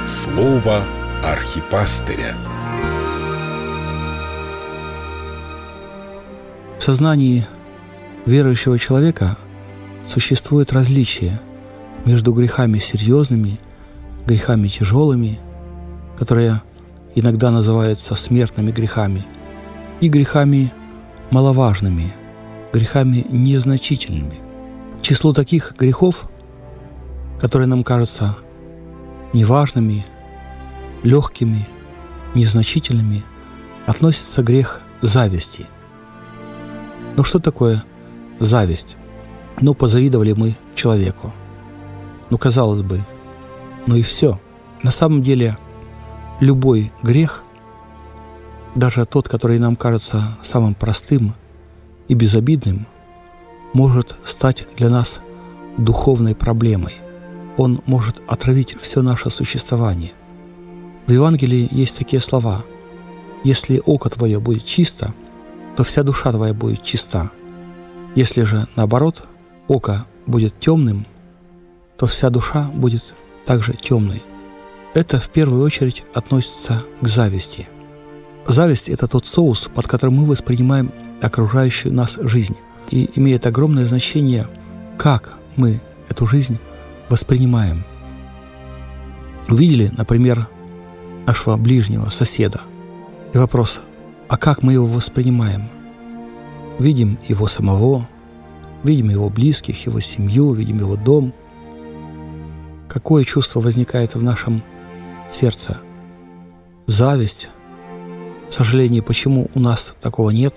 Слово архипастыря. В сознании верующего человека существует различие между грехами серьезными, грехами тяжелыми, которые иногда называются смертными грехами, и грехами маловажными, грехами незначительными. К числу таких грехов, которые нам кажутся неважными, легкими, незначительными, относится грех зависти. Но что такое зависть? Позавидовали мы человеку. Казалось бы, и все. На самом деле, любой грех, даже тот, который нам кажется самым простым и безобидным, может стать для нас духовной проблемой. Он может отравить все наше существование. В Евангелии есть такие слова: «Если око твое будет чисто, то вся душа твоя будет чиста. Если же, наоборот, око будет темным, то вся душа будет также темной». Это в первую очередь относится к зависти. Зависть – это тот соус, под которым мы воспринимаем окружающую нас жизнь. И имеет огромное значение, как мы эту жизнь воспринимаем. Увидели, например, нашего ближнего соседа. И вопрос: а как мы его воспринимаем? Видим его самого, видим его близких, его семью, видим его дом. Какое чувство возникает в нашем сердце? Зависть? Сожаление, почему у нас такого нет?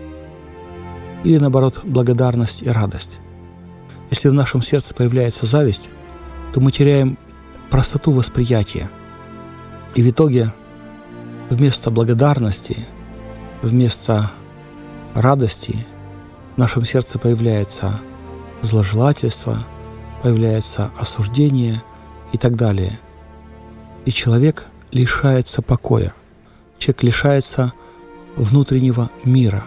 Или, наоборот, благодарность и радость? Если в нашем сердце появляется зависть, то мы теряем простоту восприятия. И в итоге вместо благодарности, вместо радости в нашем сердце появляется зложелательство, появляется осуждение и так далее. И человек лишается покоя, человек лишается внутреннего мира.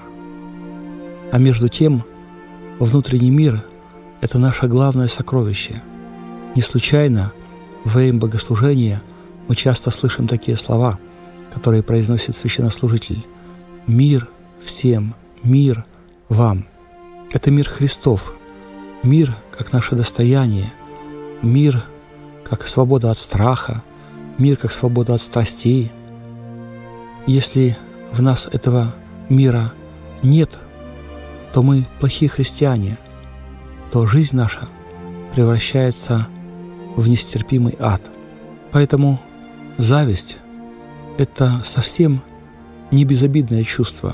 А между тем, внутренний мир – это наше главное сокровище. Не случайно во время богослужения мы часто слышим такие слова, которые произносит священнослужитель: «Мир всем, мир вам». Это мир Христов, мир как наше достояние, мир как свобода от страха, мир как свобода от страстей. Если в нас этого мира нет, то мы плохие христиане, то жизнь наша превращается в нестерпимый ад. Поэтому зависть – это совсем не безобидное чувство.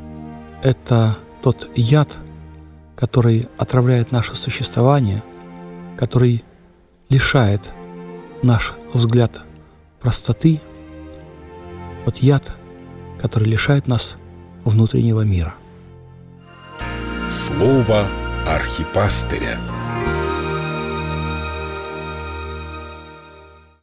Это тот яд, который отравляет наше существование, который лишает наш взгляд простоты, тот яд, который лишает нас внутреннего мира. Слово архипастыря.